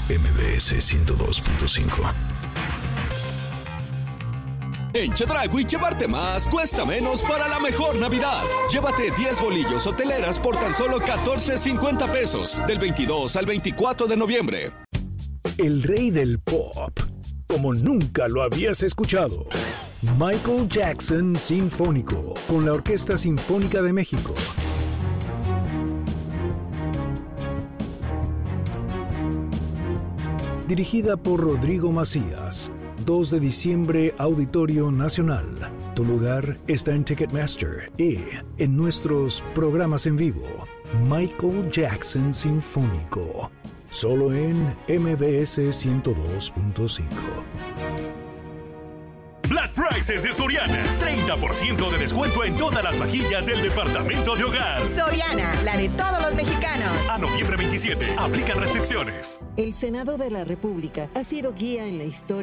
MBS 102.5. En Chedraui, llevarte más cuesta menos para la mejor Navidad. Llévate 10 bolillos o teleras por tan solo $14.50 pesos, del 22 al 24 de noviembre. El rey del pop, como nunca lo habías escuchado. Michael Jackson Sinfónico, con la Orquesta Sinfónica de México. Dirigida por Rodrigo Macías. 2 de diciembre, Auditorio Nacional. Tu lugar está en Ticketmaster y en nuestros programas en vivo. Michael Jackson Sinfónico. Solo en MBS 102.5. Black Prices de Soriana. 30% de descuento en todas las vajillas del departamento de hogar. Soriana, la de todos los mexicanos. A noviembre 27. Aplican restricciones. El Senado de la República ha sido guía en la historia